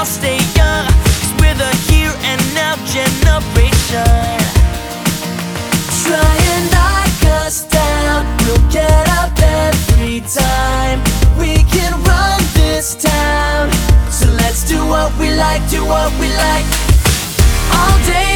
all stay young, 'cause we're the here and now generation. Try and knock us down, we'll get up every time. We can run this town, so let's do what we like, do what we like all day